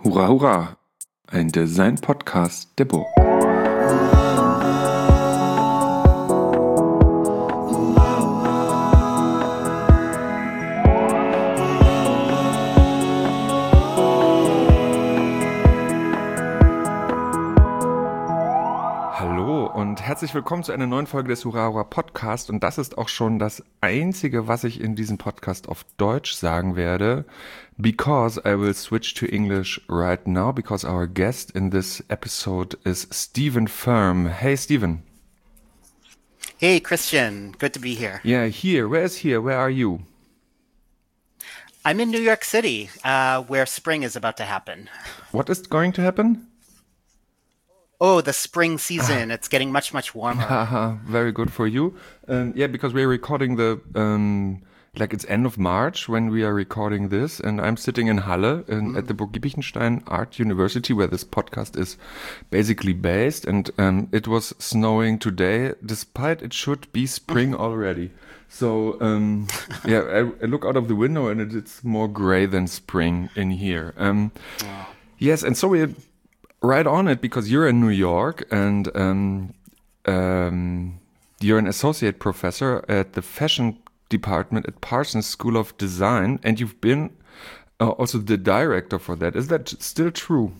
Hurra, hurra! Ein Design-Podcast der Burg. Hallo und herzlich willkommen zu einer neuen Folge des Hurra, hurra Podcast. Und das ist auch schon das Einzige, was ich in diesem Podcast auf Deutsch sagen werde. Because I will switch to English right now, because our guest in this episode is Stephen Firm. Hey, Stephen. Hey, Christian. Good to be here. Yeah, here. Where is here? Where are you? I'm in New York City, where spring is about to happen. What is going to happen? Oh, the spring season. It's getting much, much warmer. Haha, very good for you. Yeah, because we're recording it's end of March when we are recording this, and I'm sitting in Halle at the Burg Giebichenstein Art University, where this podcast is basically based, and it was snowing today, despite it should be spring already. So, yeah, I look out of the window and it's more gray than spring in here. Yes, and so we're right on it because you're in New York and you're an associate professor at the fashion department at Parsons School of Design, and you've been also the director for that. Is that still true?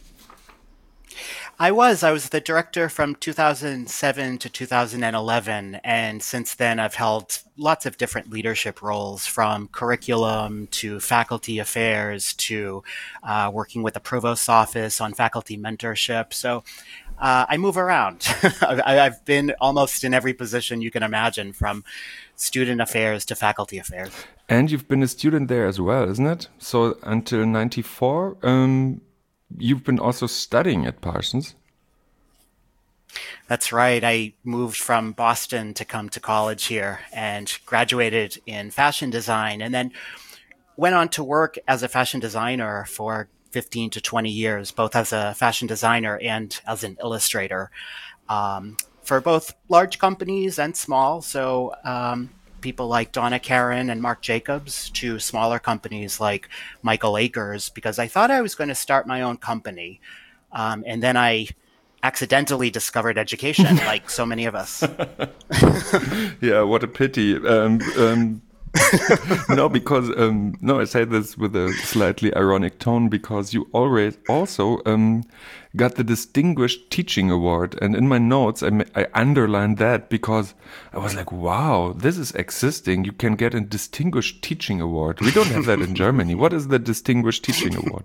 I was the director from 2007 to 2011, and since then I've held lots of different leadership roles, from curriculum to faculty affairs to working with the provost's office on faculty mentorship. So I move around. I've been almost in every position you can imagine, from student affairs to faculty affairs. And you've been a student there as well, isn't it? So until 94, you've been also studying at Parsons. That's right. I moved from Boston to come to college here and graduated in fashion design, and then went on to work as a fashion designer for 15 to 20 years, both as a fashion designer and as an illustrator, for both large companies and small. So people like Donna Karan and Marc Jacobs, to smaller companies like Michael Akers, because I thought I was going to start my own company. And then I accidentally discovered education, like so many of us. Yeah, what a pity. No, because I say this with a slightly ironic tone, because you always also got the Distinguished Teaching Award, and in my notes I underlined that because I was like, wow, this is existing. You can get a Distinguished Teaching Award. We don't have that in Germany. What is the Distinguished Teaching Award?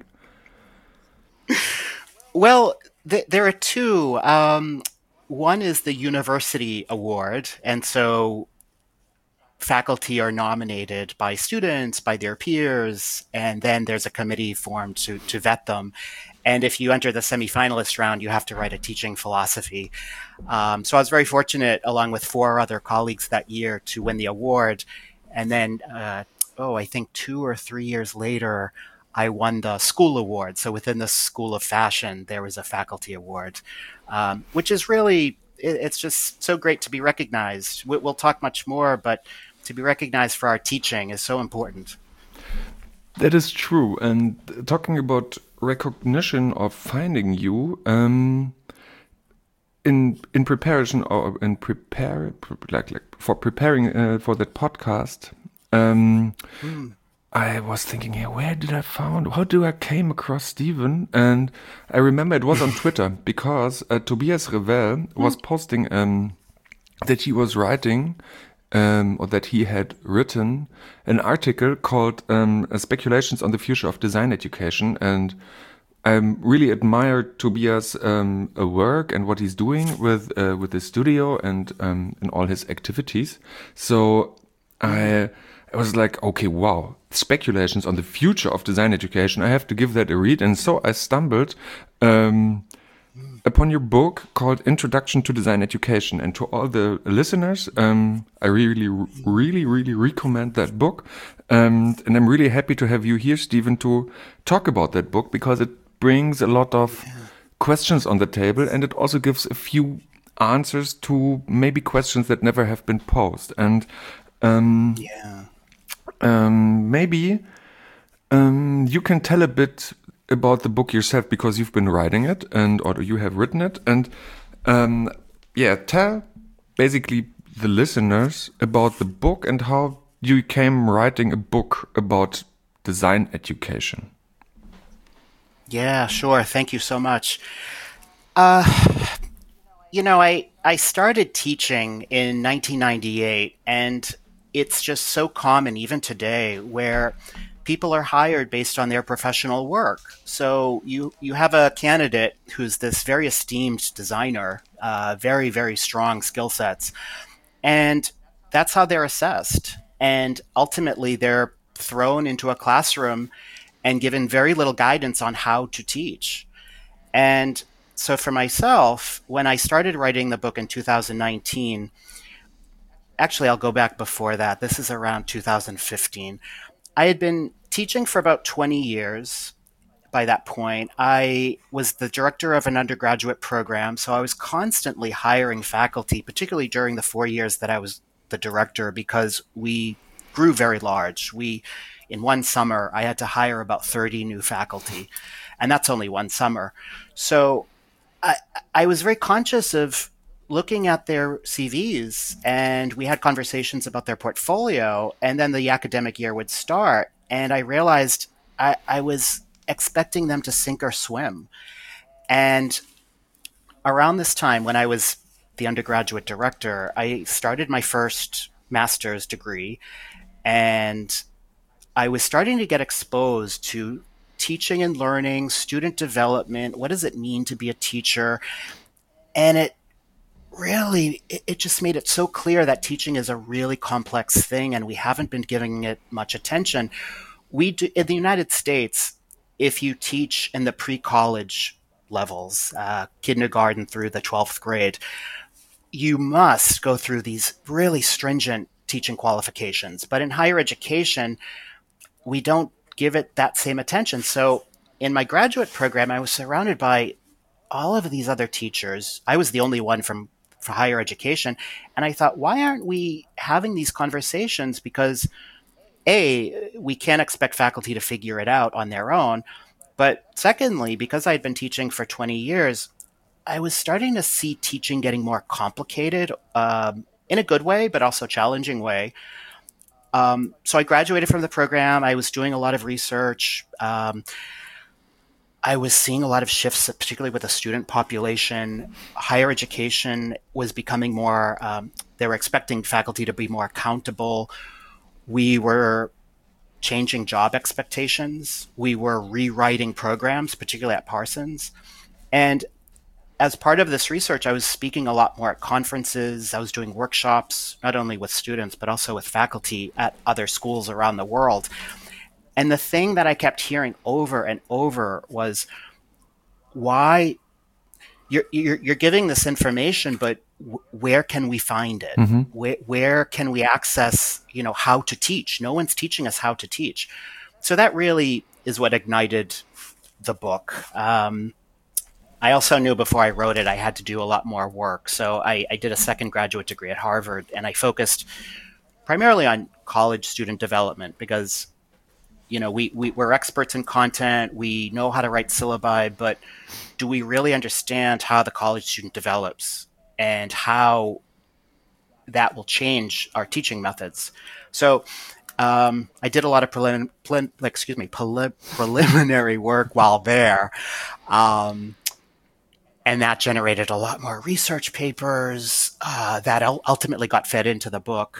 Well, there are two. One is the University Award, and so faculty are nominated by students, by their peers, and then there's a committee formed to vet them. And if you enter the semifinalist round, you have to write a teaching philosophy. So I was very fortunate, along with 4 other colleagues that year, to win the award. And then, I think 2 or 3 years later, I won the school award. So within the School of Fashion, there was a faculty award, which is really, it's just so great to be recognized. We'll talk much more, but to be recognized for our teaching is so important. That is true. And talking about recognition of finding you, in preparation or for preparing for that podcast, I was thinking, hey, how do I came across Stephen? And I remember it was on Twitter, because Tobias Revel was posting that he was writing, or that he had written an article called Speculations on the Future of Design Education. And I really admire Tobias' work and what he's doing with his studio and in all his activities. So I was like, okay, wow, speculations on the future of design education. I have to give that a read. And so I stumbled upon your book called Introduction to Design Education. And to all the listeners, I really, really, really recommend that book. And I'm really happy to have you here, Stephen, to talk about that book, because it brings a lot of questions on the table, and it also gives a few answers to maybe questions that never have been posed. And maybe you can tell a bit about the book yourself because you've been writing it and or you have written it. And um, yeah, tell basically the listeners about the book and how you came writing a book about design education. Yeah, sure. Thank you so much. Uh, I started teaching in 1998, and it's just so common even today where people are hired based on their professional work. So you have a candidate who's this very esteemed designer, very, very strong skill sets, and that's how they're assessed. And ultimately, they're thrown into a classroom and given very little guidance on how to teach. And so for myself, when I started writing the book in 2019, actually, I'll go back before that. This is around 2015. I had been teaching for about 20 years by that point. I was the director of an undergraduate program, so I was constantly hiring faculty, particularly during the 4 years that I was the director, because we grew very large. In one summer, I had to hire about 30 new faculty, and that's only one summer. So I, I was very conscious of looking at their CVs, and we had conversations about their portfolio, and then the academic year would start, and I realized I was expecting them to sink or swim. And around this time, when I was the undergraduate director, I started my first master's degree, and I was starting to get exposed to teaching and learning, student development. What does it mean to be a teacher? And it just made it so clear that teaching is a really complex thing, and we haven't been giving it much attention. We do in the United States. If you teach in the pre-college levels, kindergarten through the 12th grade, you must go through these really stringent teaching qualifications. But in higher education, we don't give it that same attention. So in my graduate program, I was surrounded by all of these other teachers. I was the only one for higher education. And I thought, why aren't we having these conversations? Because we can't expect faculty to figure it out on their own. But secondly, because I had been teaching for 20 years, I was starting to see teaching getting more complicated, in a good way, but also challenging way. So I graduated from the program. I was doing a lot of research. I was seeing a lot of shifts, particularly with the student population. Higher education was becoming more, they were expecting faculty to be more accountable. We were changing job expectations. We were rewriting programs, particularly at Parsons. And as part of this research, I was speaking a lot more at conferences. I was doing workshops, not only with students, but also with faculty at other schools around the world. And the thing that I kept hearing over and over was, why you're giving this information, but where can we find it? Mm-hmm. Where can we access, how to teach? No one's teaching us how to teach. So that really is what ignited the book. I also knew before I wrote it, I had to do a lot more work. So I did a second graduate degree at Harvard, and I focused primarily on college student development because, we're experts in content. We know how to write syllabi, but do we really understand how the college student develops and how that will change our teaching methods? So I did a lot of preliminary work while there. And that generated a lot more research papers that ultimately got fed into the book.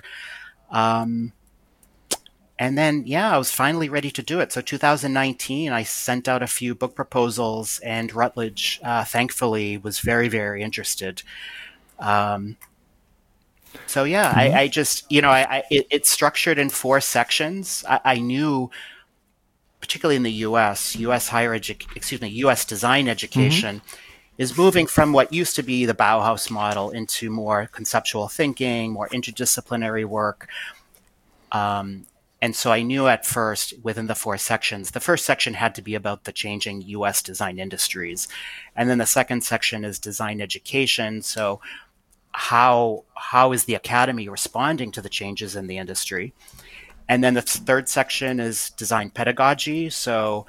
And then, I was finally ready to do it. So 2019, I sent out a few book proposals, and Routledge, thankfully, was very, very interested. I just, it's structured in 4 sections. I knew, particularly in the U.S. design education, is moving from what used to be the Bauhaus model into more conceptual thinking, more interdisciplinary work. And so I knew at first within the 4 sections, the first section had to be about the changing U.S. design industries. And then the second section is design education. So how is the academy responding to the changes in the industry? And then the third section is design pedagogy. So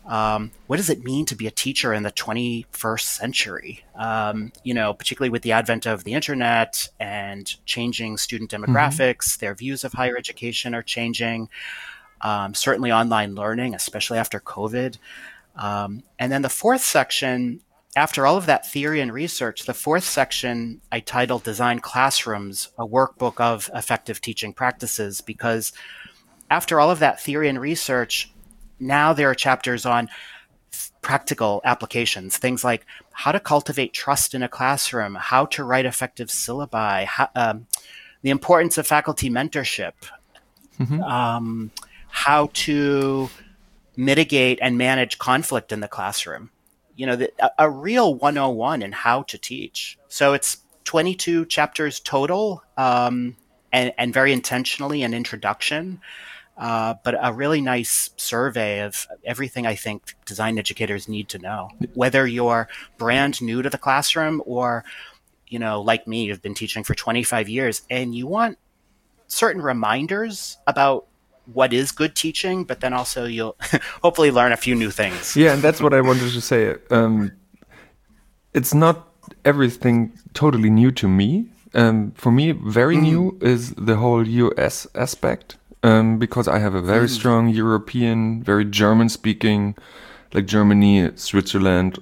What does it mean to be a teacher in the 21st century? Particularly with the advent of the internet and changing student Mm-hmm. demographics, their views of higher education are changing. Certainly online learning, especially after COVID. And then the fourth section, after all of that theory and research, the fourth section I titled Design Classrooms, a workbook of effective teaching practices, because after all of that theory and research, now there are chapters on practical applications, things like how to cultivate trust in a classroom, how to write effective syllabi, the importance of faculty mentorship, Mm-hmm. how to mitigate and manage conflict in the classroom. A real 101 in how to teach. So it's 22 chapters total, and very intentionally an introduction, but a really nice survey of everything I think design educators need to know. Whether you're brand new to the classroom or, like me, you've been teaching for 25 years and you want certain reminders about what is good teaching, but then also you'll hopefully learn a few new things. Yeah, and that's what I wanted to say. It's not everything totally new to me. For me, very new is the whole US aspect, because I have a very strong European, very German speaking, like Germany, Switzerland,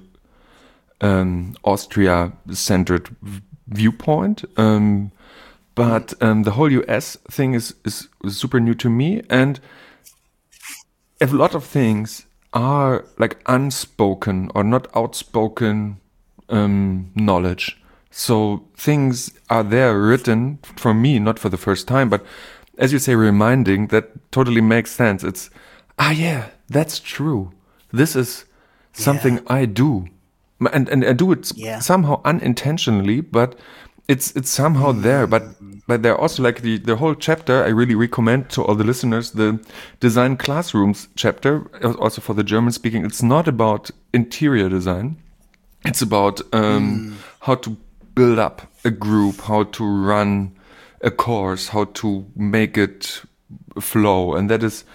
Austria centered viewpoint. But the whole US thing is super new to me. And a lot of things are like unspoken or not outspoken knowledge. So things are there written for me, not for the first time, but as you say, reminding that totally makes sense. It's, yeah, that's true. This is something Yeah. I do. And I do it Yeah. somehow unintentionally, but it's somehow there. But there are also like the whole chapter I really recommend to all the listeners, the design classrooms chapter, also for the German speaking. It's not about interior design. It's about how to build up a group, how to run a course, how to make it flow, and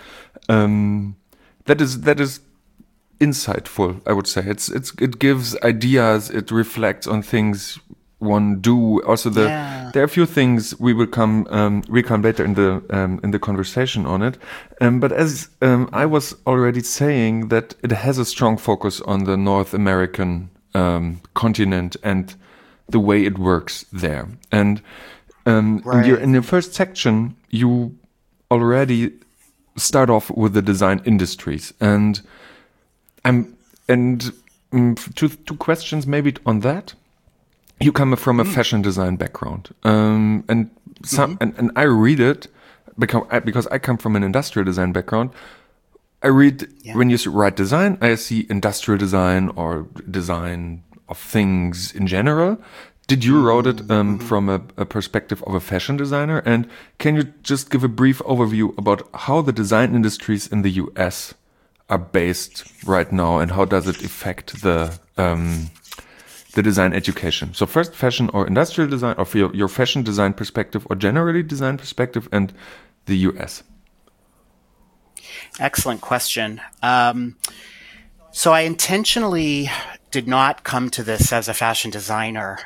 that is insightful. I would say it gives ideas. It reflects on things one do. Also, Yeah. there are a few things we come later in the conversation on it. But as I was already saying, that it has a strong focus on the North American continent and the way it works there. And Right. in your first section, you already start off with the design industries, and I'm and two questions maybe on that. You come from a fashion design background, and and I read it because I come from an industrial design background. I read Yeah. when you write design, I see industrial design or design of things in general. Did you wrote it from a perspective of a fashion designer? And can you just give a brief overview about how the design industries in the US are based right now, and how does it affect the design education? So first, fashion or industrial design, or for your fashion design perspective, or generally design perspective, and the US. Excellent question. So I intentionally did not come to this as a fashion designer.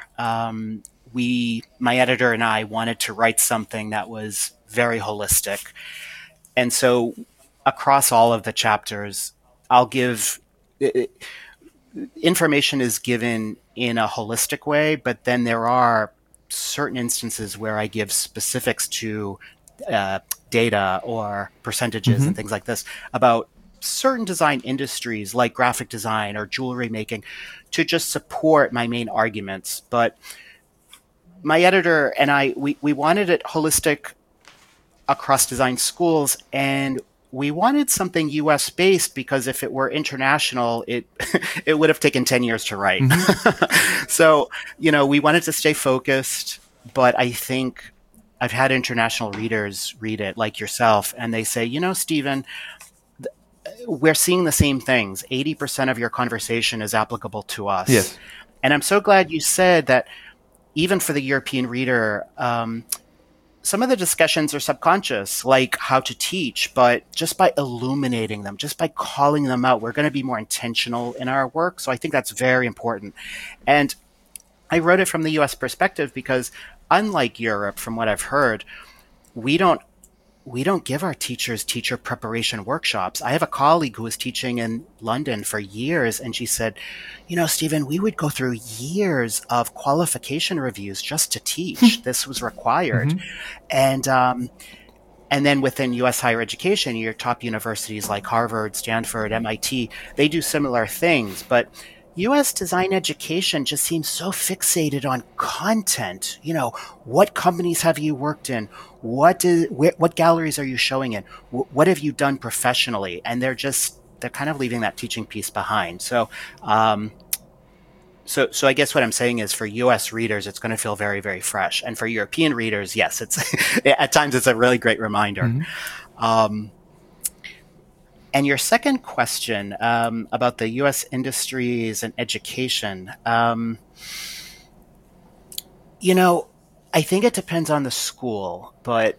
My editor and I wanted to write something that was very holistic. And so across all of the chapters, I'll give information is given in a holistic way, but then there are certain instances where I give specifics to data or percentages and things like this about certain design industries like graphic design or jewelry making to just support my main arguments. But my editor and we wanted it holistic across design schools, and we wanted something US based because if it were international, it it would have taken 10 years to write. So, we wanted to stay focused, but I think I've had international readers read it like yourself, and they say, Stephen, we're seeing the same things. 80% of your conversation is applicable to us. Yes. And I'm so glad you said that even for the European reader, some of the discussions are subconscious, like how to teach, but just by illuminating them, just by calling them out, we're going to be more intentional in our work. So I think that's very important. And I wrote it from the US perspective because, unlike Europe, from what I've heard, we don't we don't give our teachers teacher preparation workshops. I have a colleague who was teaching in London for years, and she said, Stephen, we would go through years of qualification reviews just to teach. This was required. Mm-hmm. And then within U.S. higher education, your top universities like Harvard, Stanford, MIT, they do similar things. But U.S. design education just seems so fixated on content. What companies have you worked in? What galleries are you showing in? What have you done professionally? And they're kind of leaving that teaching piece behind. So I guess what I'm saying is, for U.S. readers, it's going to feel very, very fresh. And for European readers, yes, at times it's a really great reminder. Mm-hmm. And your second question about the U.S. industries and education, I think it depends on the school, but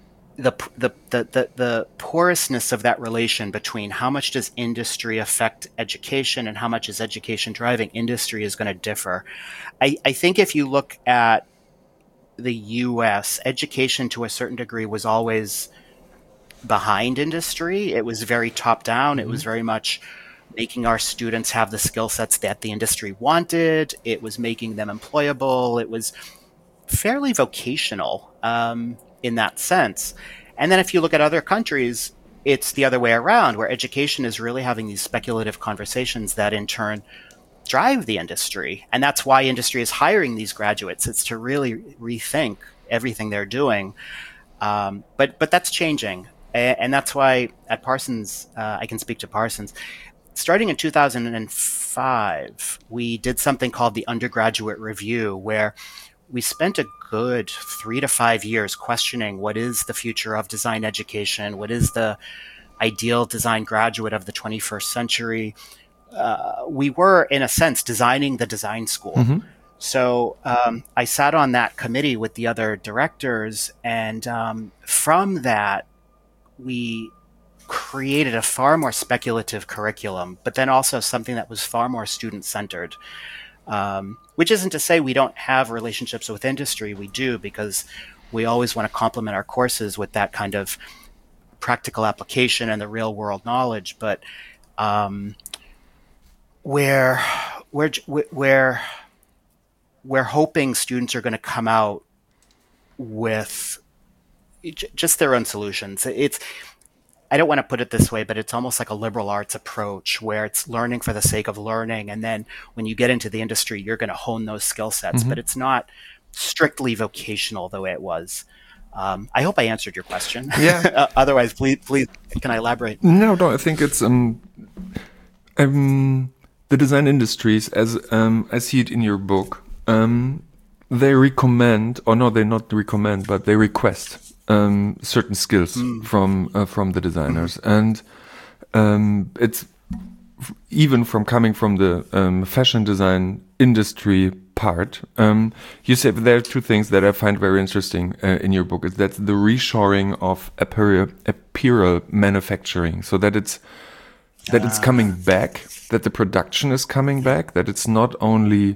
the porousness of that relation between how much does industry affect education and how much is education driving industry is going to differ. I think if you look at the U.S., education to a certain degree was always behind industry. It was very top down. Mm-hmm. It was very much making our students have the skill sets that the industry wanted. It was making them employable. It was fairly vocational in that sense. And then if you look at other countries, it's the other way around, where education is really having these speculative conversations that in turn drive the industry. And that's why industry is hiring these graduates. It's to really rethink everything they're doing. But that's changing. And that's why at Parsons, I can speak to Parsons. Starting in 2005, we did something called the Undergraduate Review, where we spent a good 3 to 5 years questioning what is the future of design education, what is the ideal design graduate of the 21st century. We were, in a sense, designing the design school. Mm-hmm. So I sat on that committee with the other directors, and from that, we created a far more speculative curriculum, but then also something that was far more student-centered. Which isn't to say we don't have relationships with industry. We do, because we always want to complement our courses with that kind of practical application and the real world knowledge. But we're hoping students are going to come out with just their own solutions. I don't want to put it this way, but it's almost like a liberal arts approach, where it's learning for the sake of learning. And then when you get into the industry, you're going to hone those skill sets, mm-hmm. but it's not strictly vocational the way it was. I hope I answered your question. Yeah. Otherwise, please, can I elaborate? No, I think it's the design industries, as I see it in your book, they recommend, or no, they not recommend, but they request certain skills from the designers, and it's even from coming from the fashion design industry part. You said there are two things that I find very interesting in your book. Is that the reshoring of apparel manufacturing, so that it's coming back, that the production is coming back, that it's not only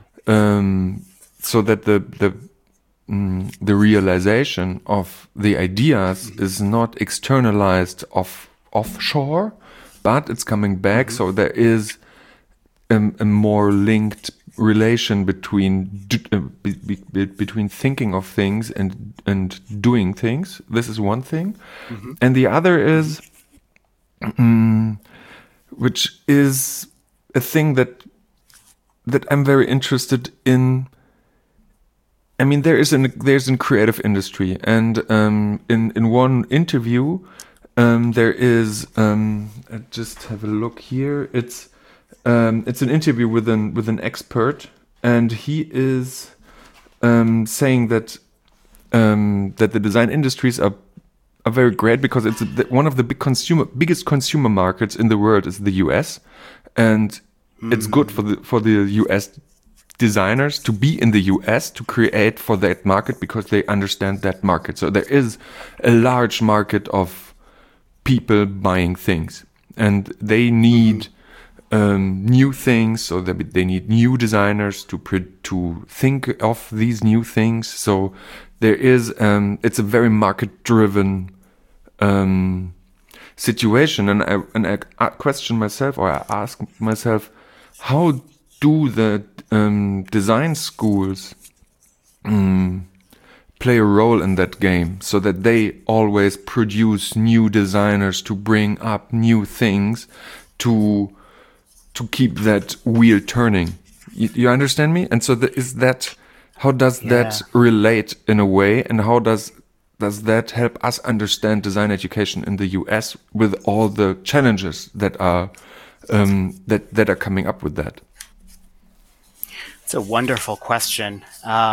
so that the realization of the ideas is not externalized offshore, but it's coming back. Mm-hmm. So there is a more linked relation between thinking of things and doing things. This is one thing, mm-hmm. and the other is, which is a thing that I'm very interested in. I mean, there's a creative industry, and in one interview, there is I just have a look here. It's an interview with an expert, and he is saying that the design industries are very great because it's one of the biggest consumer markets in the world is the U.S., and it's good for the U.S. designers to be in the US to create for that market because they understand that market. So there is a large market of people buying things, and they need new things. So they need new designers to think of these new things. So there is it's a very market driven situation, and I question myself, or I ask myself, how do the design schools play a role in that game, so that they always produce new designers to bring up new things to keep that wheel turning. You understand me? And so how does that relate in a way, and how does that help us understand design education in the US with all the challenges that are that are coming up with that? It's a wonderful question,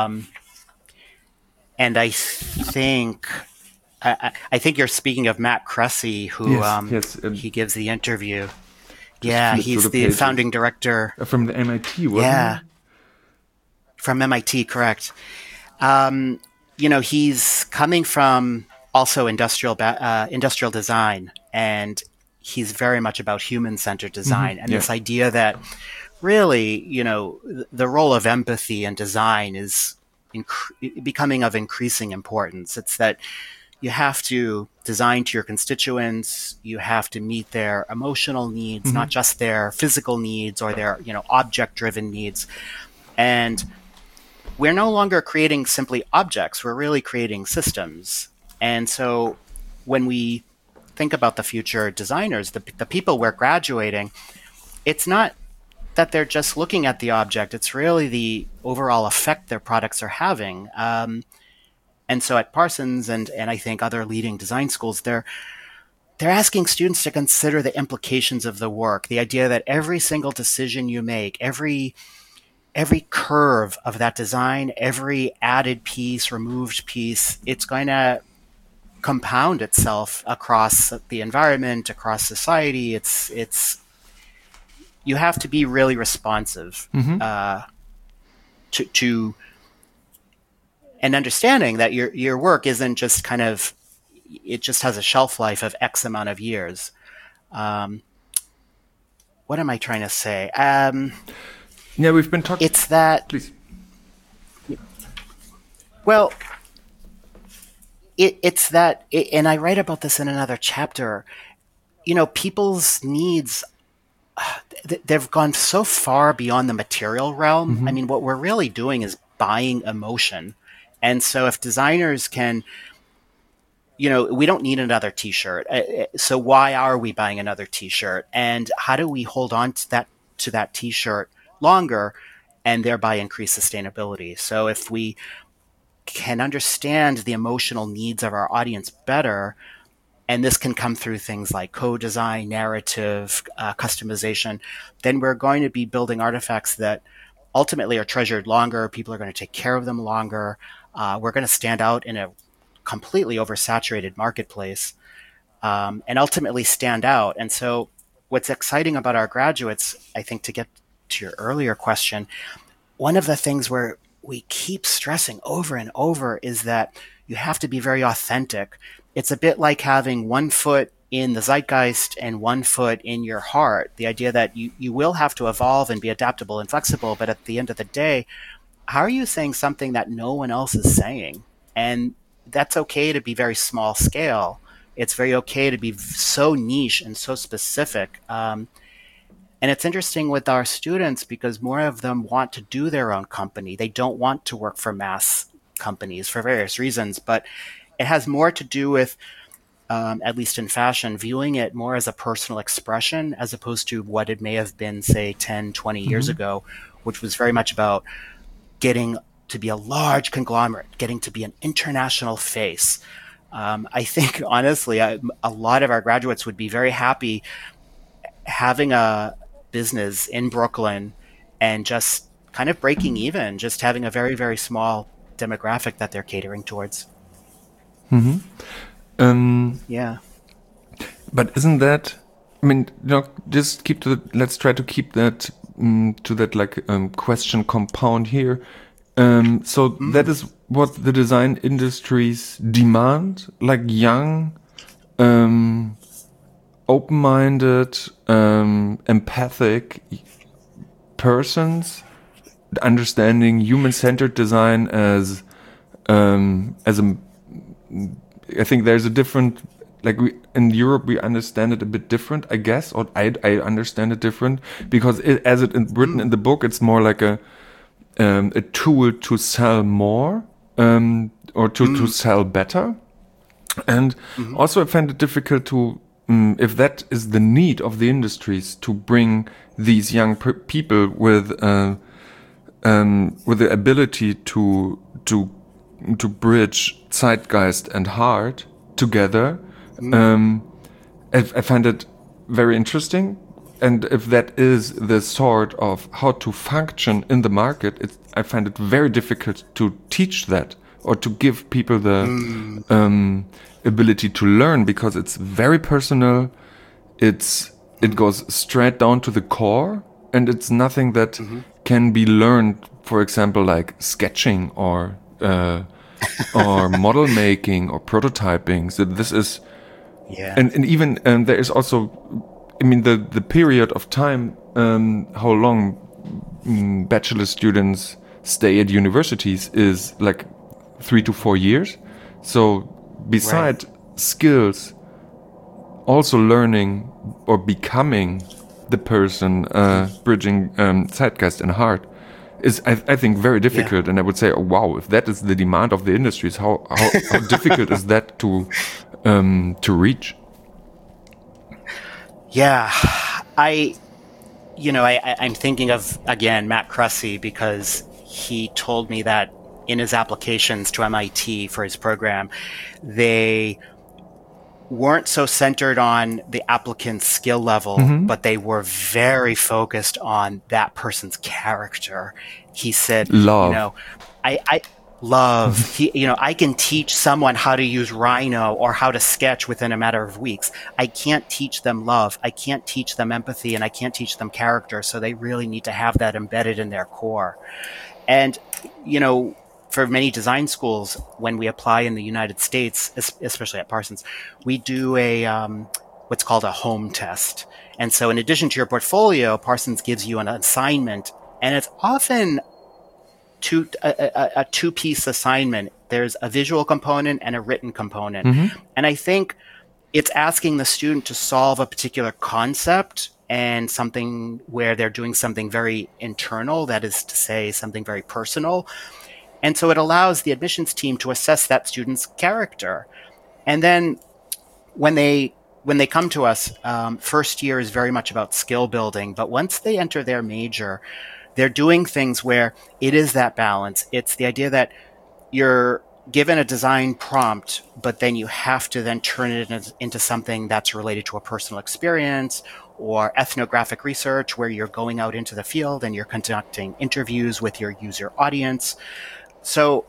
and I think you're speaking of Matt Cressy, who he gives the interview. Yeah, he's the founding director from the MIT. Wasn't he? From MIT, correct. He's coming from also industrial design, and he's very much about human-centered design, and this idea that really, the role of empathy in design is becoming of increasing importance. It's that you have to design to your constituents. You have to meet their emotional needs, not just their physical needs or their, object-driven needs. And we're no longer creating simply objects. We're really creating systems. And so when we think about the future designers, the people we're graduating, it's not that they're just looking at the object. It's really the overall effect their products are having. And so at Parsons and I think other leading design schools, they're asking students to consider the implications of the work, the idea that every single decision you make, every curve of that design, every added piece, removed piece, it's going to compound itself across the environment, across society. It's you have to be really responsive to and understanding that your work isn't just it just has a shelf life of X amount of years. What am I trying to say? We've been talking. It's that. Please. Well, it's that, and I write about this in another chapter. People's needs, they've gone so far beyond the material realm. I mean, what we're really doing is buying emotion. And so if designers can, we don't need another T-shirt. So why are we buying another T-shirt? And how do we hold on to that T-shirt longer and thereby increase sustainability? So if we can understand the emotional needs of our audience better, and this can come through things like co-design, narrative, customization, then we're going to be building artifacts that ultimately are treasured longer. People are going to take care of them longer. We're going to stand out in a completely oversaturated marketplace, and ultimately stand out. And so what's exciting about our graduates, I think, to get to your earlier question, one of the things where we keep stressing over and over is that you have to be very authentic. It's a bit like having one foot in the zeitgeist and one foot in your heart. The idea that you will have to evolve and be adaptable and flexible, but at the end of the day, how are you saying something that no one else is saying? And that's okay to be very small scale. It's very okay to be so niche and so specific. And it's interesting with our students because more of them want to do their own company. They don't want to work for mass companies for various reasons, but it has more to do with, at least in fashion, viewing it more as a personal expression as opposed to what it may have been, say, 10, 20 years ago, which was very much about getting to be a large conglomerate, getting to be an international face. I think, honestly, a lot of our graduates would be very happy having a business in Brooklyn and just kind of breaking even, just having a very, very small demographic that they're catering towards. Yeah. But isn't that, I mean, just let's try to keep that to that like question compound here. So that is what the design industries demand, like young, open-minded, empathic persons understanding human-centered design as a. I think there's a different, like in Europe we understand it a bit different, I guess, or I understand it different because as it written in the book, it's more like a tool to sell more or to sell better, and also I find it difficult to if that is the need of the industries to bring these young people with the ability to bridge zeitgeist and heart together. I find it very interesting, and if that is the sort of how to function in the market, I find it very difficult to teach that or to give people the ability to learn, because it's very personal. It goes straight down to the core, and it's nothing that can be learned. For example, like sketching or model making or prototyping. So this is, and even there is also, I mean, the period of time, how long bachelor students stay at universities is like 3 to 4 years. So beside skills, also learning or becoming the person bridging zeitgeist and heart is, I think, very difficult. And I would say, oh, wow, if that is the demand of the industries, how difficult is that to reach? Yeah, I'm thinking of, again, Matt Cressy, because he told me that in his applications to MIT for his program, they weren't so centered on the applicant's skill level, but they were very focused on that person's character. He said, love. I love, I can teach someone how to use Rhino or how to sketch within a matter of weeks. I can't teach them love. I can't teach them empathy, and I can't teach them character. So they really need to have that embedded in their core. And, for many design schools, when we apply in the United States, especially at Parsons, we do what's called a home test. And so in addition to your portfolio, Parsons gives you an assignment, and it's often a two-piece assignment. There's a visual component and a written component. And I think it's asking the student to solve a particular concept and something where they're doing something very internal, that is to say, something very personal. And so it allows the admissions team to assess that student's character. And then when they come to us, first year is very much about skill building. But once they enter their major, they're doing things where it is that balance. It's the idea that you're given a design prompt, but then you have to then turn it into something that's related to a personal experience or ethnographic research, where you're going out into the field and you're conducting interviews with your user audience. So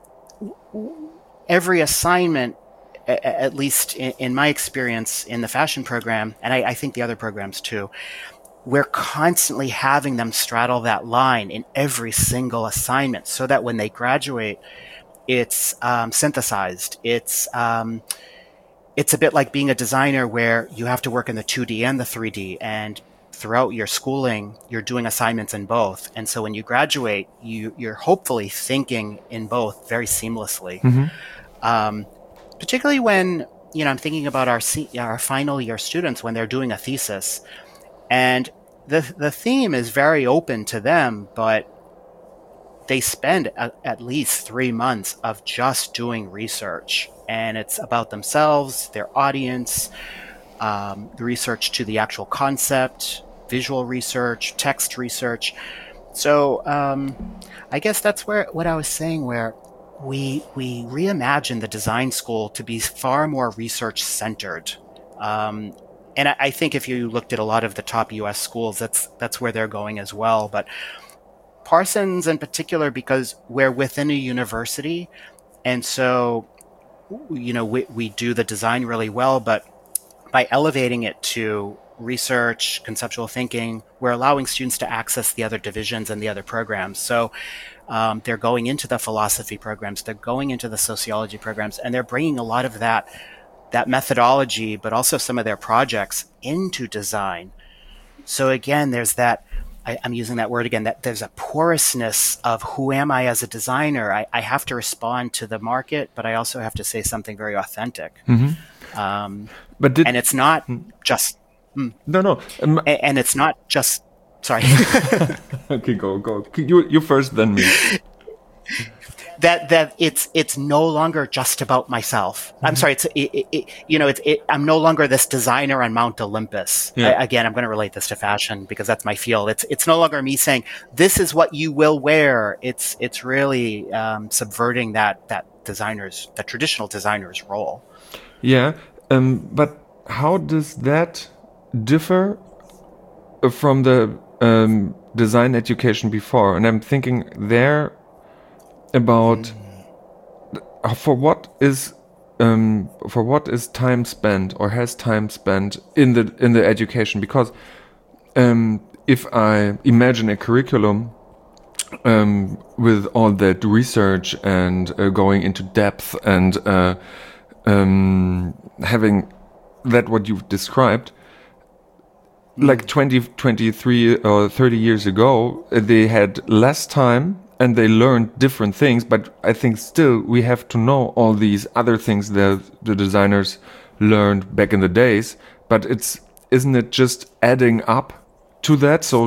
every assignment, at least in my experience in the fashion program, and I think the other programs too, we're constantly having them straddle that line in every single assignment, so that when they graduate, it's synthesized. It's a bit like being a designer, where you have to work in the 2D and the 3D, and throughout your schooling, you're doing assignments in both. And so when you graduate, you're hopefully thinking in both very seamlessly. Particularly when, I'm thinking about our final year students when they're doing a thesis. And the theme is very open to them, but they spend at least 3 months of just doing research. And it's about themselves, their audience, the research to the actual concept, visual research, text research. So I guess that's what I was saying, where we reimagine the design school to be far more research-centered. And I think if you looked at a lot of the top U.S. schools, that's where they're going as well. But Parsons in particular, because we're within a university, and so we do the design really well, but by elevating it to research, conceptual thinking, we're allowing students to access the other divisions and the other programs. So they're going into the philosophy programs, they're going into the sociology programs, and they're bringing a lot of that methodology, but also some of their projects into design. So again, there's that, I'm using that word again, that there's a porousness of who am I as a designer? I have to respond to the market, but I also have to say something very authentic. And it's not just... No. And it's not just... Sorry. Okay, go. You first, then me. That it's no longer just about myself. I'm sorry. I'm no longer this designer on Mount Olympus. Yeah. Again, I'm going to relate this to fashion because that's my field. It's no longer me saying this is what you will wear. It's really subverting that traditional designer's role. Yeah, but how does that differ from the design education before? And I'm thinking there about for what is time spent or has time spent in the education, because if I imagine a curriculum with all that research and going into depth and having that what you've described, like 20, 23 or 30 years ago, they had less time and they learned different things, but I think still we have to know all these other things that the designers learned back in the days, but isn't it just adding up to that? So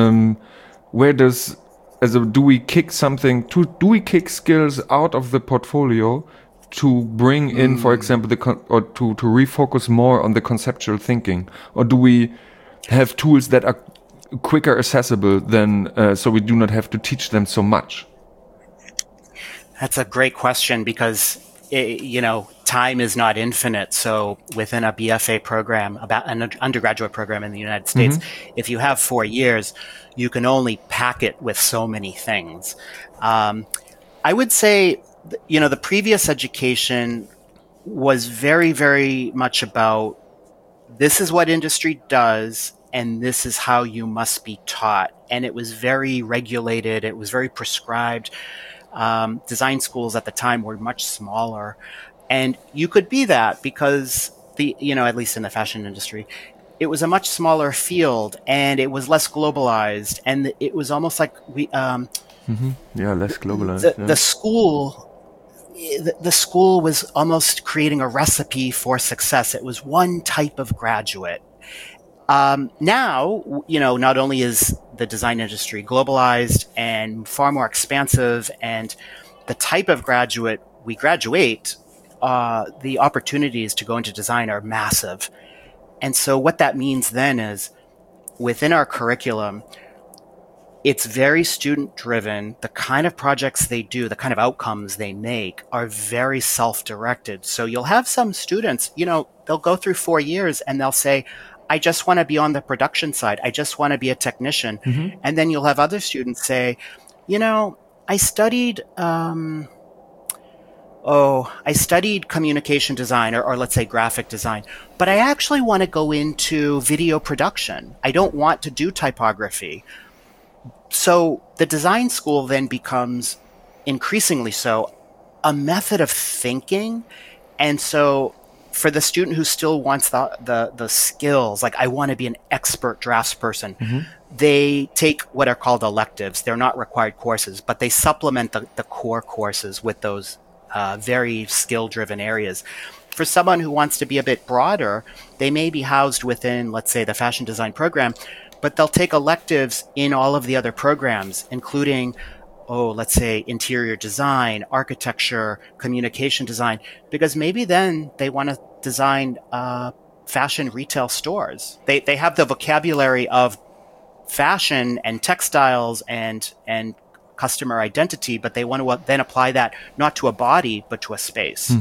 do we kick skills out of the portfolio to bring in, for example, or to refocus more on the conceptual thinking, or do we have tools that are quicker accessible than so we do not have to teach them so much? That's a great question because time is not infinite. So within a BFA program, about an undergraduate program in the United States, if you have 4 years, you can only pack it with so many things. I would say, the previous education was very, very much about this is what industry does, and this is how you must be taught. And it was very regulated. It was very prescribed. Design schools at the time were much smaller. And you could be that because at least in the fashion industry, it was a much smaller field and it was less globalized. And it was almost like less globalized. The school was almost creating a recipe for success. It was one type of graduate. Now, not only is the design industry globalized and far more expansive, and the type of graduate we graduate, the opportunities to go into design are massive. And so what that means then is within our curriculum, it's very student driven. The kind of projects they do, the kind of outcomes they make are very self-directed. So you'll have some students, they'll go through 4 years and they'll say, I just want to be on the production side. I just want to be a technician. And then you'll have other students say, I studied communication design or let's say graphic design, but I actually want to go into video production. I don't want to do typography. So the design school then becomes increasingly so a method of thinking. And so for the student who still wants the skills, like I want to be an expert draftsperson, they take what are called electives. They're not required courses, but they supplement the core courses with those very skill-driven areas. For someone who wants to be a bit broader, they may be housed within, let's say, the fashion design program, but they'll take electives in all of the other programs, including, let's say, interior design, architecture, communication design, because maybe then they want to design fashion retail stores. They have the vocabulary of fashion and textiles and customer identity, but they want to then apply that not to a body, but to a space.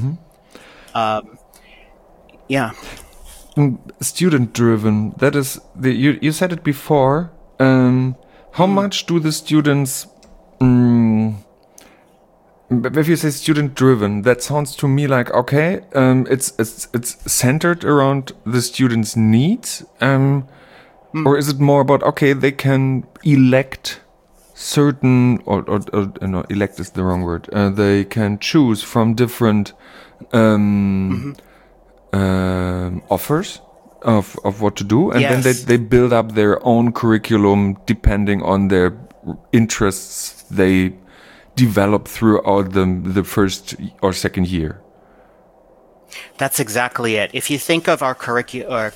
Student driven, that is you said it before. How much do the students But if you say student driven, that sounds to me like, okay, it's centered around the student's needs, or is it more about, okay, they can elect certain, or no, elect is the wrong word. They can choose from different offers of what to do, and then they build up their own curriculum depending on their interests they develop throughout the first or second year. That's exactly it. If you think of our curriculum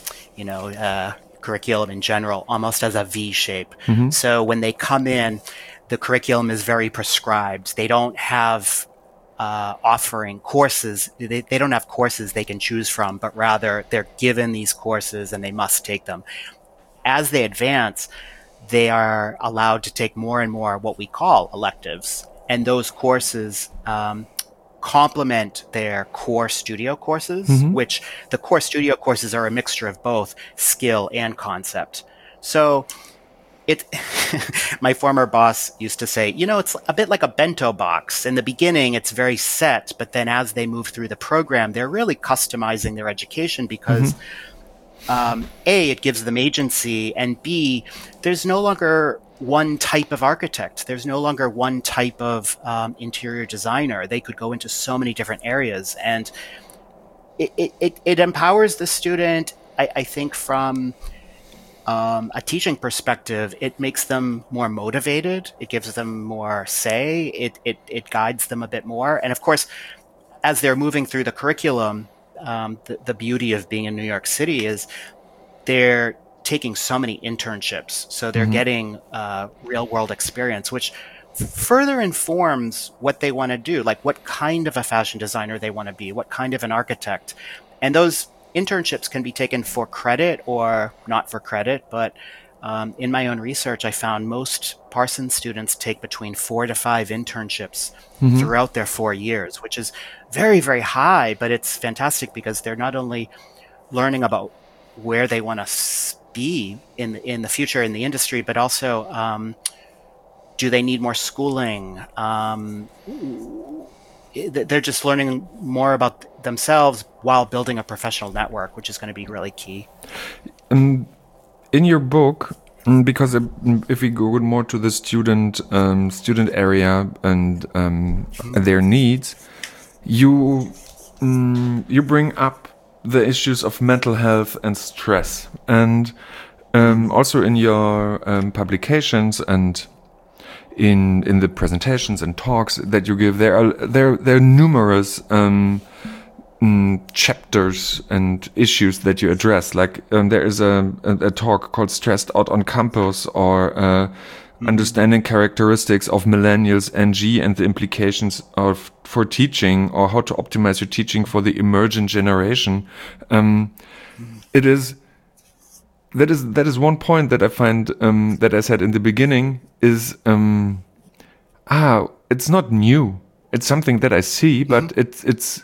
in general almost as a V shape. So when they come in, the curriculum is very prescribed. They don't have offering courses. They don't have courses they can choose from, but rather they're given these courses and they must take them. As they advance, they are allowed to take more and more what we call electives. And those courses complement their core studio courses, which the core studio courses are a mixture of both skill and concept. So my former boss used to say, it's a bit like a bento box. In the beginning, it's very set, but then as they move through the program, they're really customizing their education because A, it gives them agency, and B, there's no longer one type of architect. There's no longer one type of interior designer. They could go into so many different areas, and it empowers the student. I think from a teaching perspective, it makes them more motivated. It gives them more say. It guides them a bit more. And of course, as they're moving through the curriculum, the beauty of being in New York City is they're taking so many internships. So they're getting real world experience, which further informs what they want to do, like what kind of a fashion designer they want to be, what kind of an architect. And those internships can be taken for credit or not for credit. But in my own research, I found most Parsons students take between 4 to 5 internships throughout their 4 years, which is very, very high. But it's fantastic because they're not only learning about where they want to be in the future in the industry, but also do they need more schooling? They're just learning more about themselves while building a professional network, which is going to be really key. In your book, because if we go more to the student area and their needs, you bring up the issues of mental health and stress, and also in your publications and in the presentations and talks that you give, there are numerous chapters and issues that you address. Like there is a talk called "Stressed Out on Campus" or understanding characteristics of millennials NG and the implications for teaching, or how to optimize your teaching for the emergent generation. That is one point that I find that I said in the beginning is it's not new. It's something that I see, but it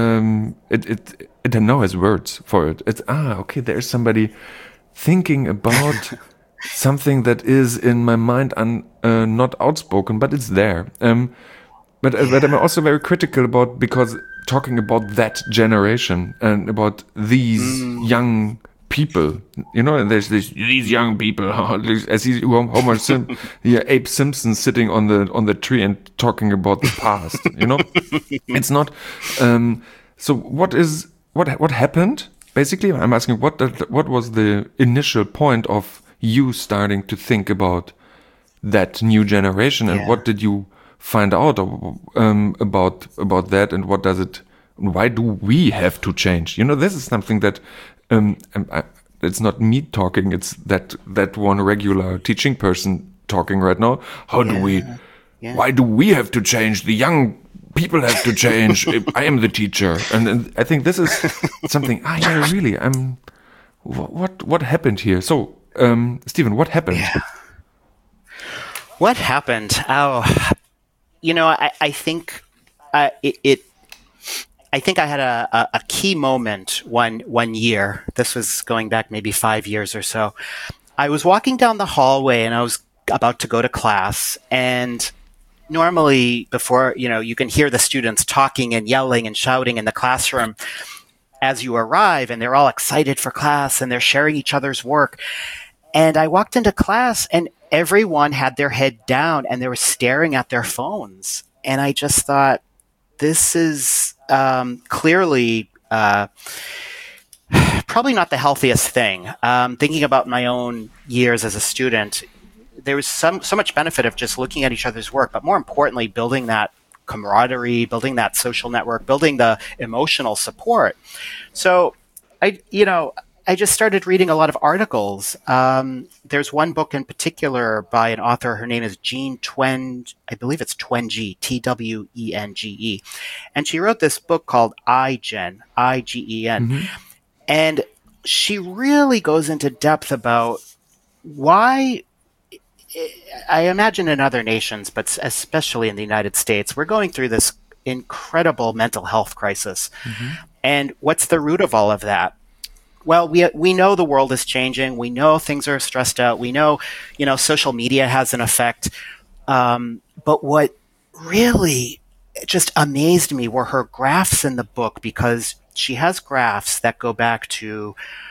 now has words for it. It's okay. There's somebody thinking about something that is in my mind and not outspoken, but it's there. But I'm also very critical about, because talking about that generation and about these young people, and there's these young people, as Abe Simpson sitting on the tree and talking about the past. It's not. So what happened? Basically, I'm asking what was the initial point of you starting to think about that new generation, and what did you find out about that, and what does it? Why do we have to change? This is something that it's not me talking; it's that one regular teaching person talking right now. How do we? Yeah. Why do we have to change? The young people have to change. I am the teacher, and I think this is something. Really. What happened here? So. Stephen, what happened? Yeah. What happened? I think I think I had a key moment one year. This was going back maybe 5 years or so. I was walking down the hallway and I was about to go to class, and normally before, you can hear the students talking and yelling and shouting in the classroom as you arrive, and they're all excited for class and they're sharing each other's work. And I walked into class and everyone had their head down and they were staring at their phones. And I just thought, this is clearly probably not the healthiest thing. Thinking about my own years as a student, there was so much benefit of just looking at each other's work, but more importantly, building that camaraderie, building that social network, building the emotional support. So I just started reading a lot of articles. There's one book in particular by an author. Her name is Jean Twenge. I believe it's Twenge, Twenge. And she wrote this book called iGen, IGEN. Mm-hmm. And she really goes into depth about why, I imagine in other nations, but especially in the United States, we're going through this incredible mental health crisis. Mm-hmm. And what's the root of all of that? Well, we know the world is changing. We know things are stressed out. We know, social media has an effect. But what really just amazed me were her graphs in the book, because she has graphs that go back to,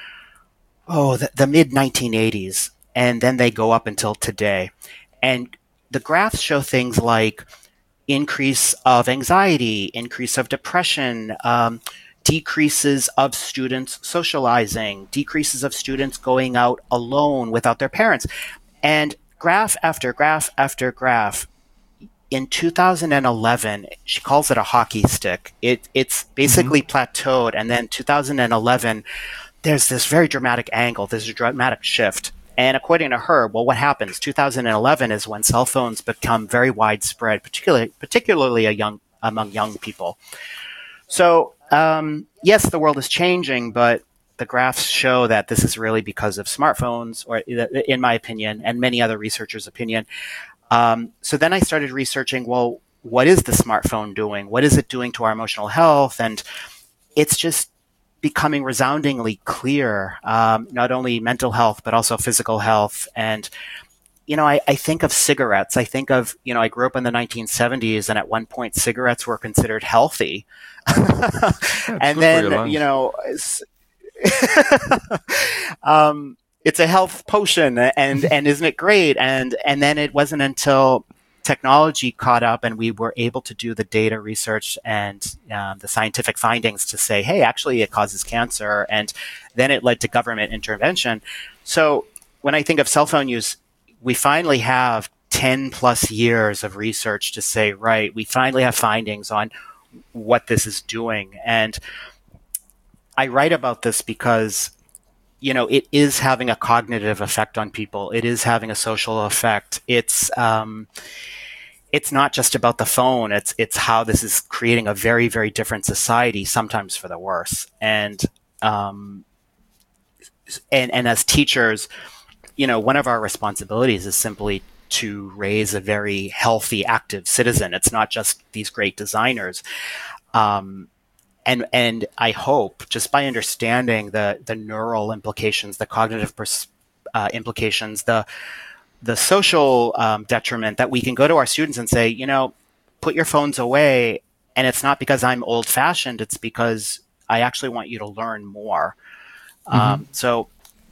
the mid 1980s. And then they go up until today. And the graphs show things like increase of anxiety, increase of depression, decreases of students socializing, decreases of students going out alone without their parents. And graph after graph after graph. In 2011, she calls it a hockey stick. It's basically plateaued. And then 2011, there's this very dramatic angle. There's a dramatic shift. And according to her, well, what happens? 2011 is when cell phones become very widespread, particularly among young people. So, yes, the world is changing, but the graphs show that this is really because of smartphones, or in my opinion, and many other researchers' opinion. So then I started researching, well, what is the smartphone doing? What is it doing to our emotional health? And it's just becoming resoundingly clear, not only mental health, but also physical health. And, I think of cigarettes. I think of, I grew up in the 1970s, and at one point cigarettes were considered healthy. And then, it's a health potion, and isn't it great? And then it wasn't until technology caught up and we were able to do the data research and the scientific findings to say, hey, actually it causes cancer. And then it led to government intervention. So when I think of cell phone use, we finally have 10 plus years of research to say, right, we finally have findings on what this is doing. And I write about this because, it is having a cognitive effect on people. It is having a social effect. It's not just about the phone. It's how this is creating a very, very different society, sometimes for the worse. And as teachers, one of our responsibilities is simply to raise a very healthy, active citizen. It's not just these great designers. And I hope, just by understanding the neural implications, the cognitive implications, the social detriment, that we can go to our students and say, put your phones away. And it's not because I'm old fashioned. It's because I actually want you to learn more. I'll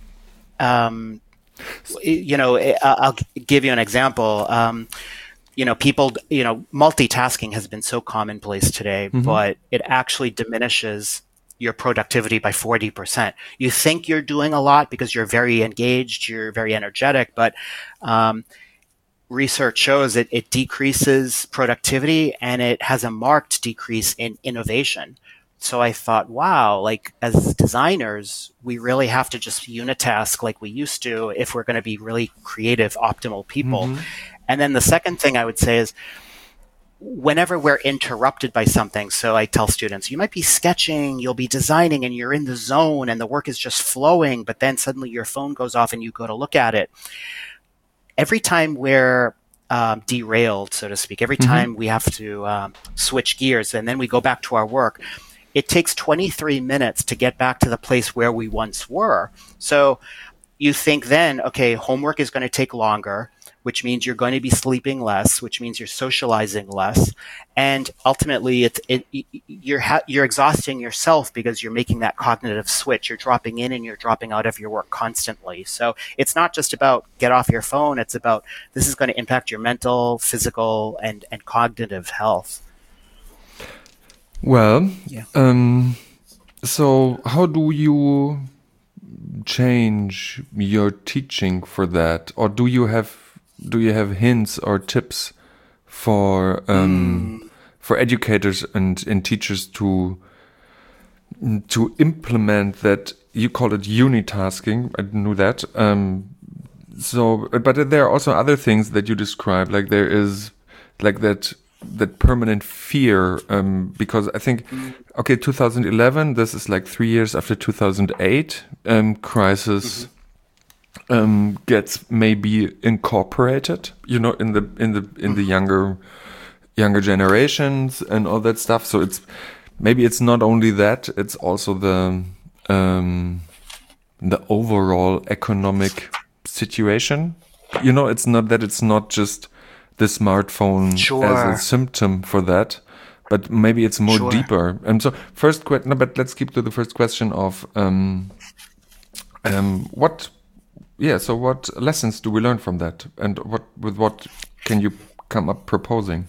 give you an example. People, multitasking has been so commonplace today, but it actually diminishes your productivity by 40%. You think you're doing a lot because you're very engaged, you're very energetic, but research shows it decreases productivity and it has a marked decrease in innovation. So I thought, wow, as designers, we really have to just unitask like we used to if we're going to be really creative, optimal people. And then the second thing I would say is, whenever we're interrupted by something, so I tell students, you might be sketching, you'll be designing, and you're in the zone and the work is just flowing, but then suddenly your phone goes off and you go to look at it. Every time we're derailed, so to speak, every time we have to switch gears and then we go back to our work, it takes 23 minutes to get back to the place where we once were. So you think then, okay, homework is going to take longer, which means you're going to be sleeping less, which means you're socializing less, and ultimately you're exhausting yourself because you're making that cognitive switch. You're dropping in and you're dropping out of your work constantly. So it's not just about get off your phone. It's about this is going to impact your mental, physical, and cognitive health. Well, so how do you change your teaching for that, or do you have hints or tips for educators and teachers to implement that? You call it unitasking. I knew that. So, but there are also other things that you describe, like there is like that permanent fear, because I think, okay, 2011, this is like 3 years after 2008 crisis gets maybe incorporated, in the younger generations and all that stuff. So it's not only that, it's also the overall economic situation. It's not just the smartphone as a symptom for that, but maybe it's more deeper. And so first question, no, but let's keep to the first question of what lessons do we learn from that, and what can you come up proposing?